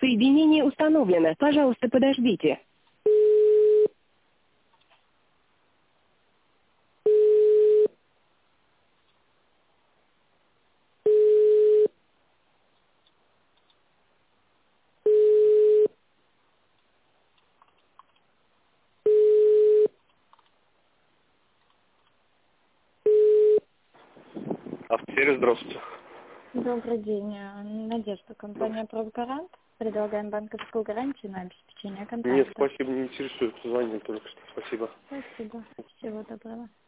Соединение установлено. Пожалуйста, подождите. Автосервис, здравствуйте. Добрый день. Надежда, компания «Профгарант». Предлагаем банковскую гарантию на обеспечение контракта. Нет, спасибо, не интересует. Звонил только что. Спасибо. Спасибо. Всего доброго.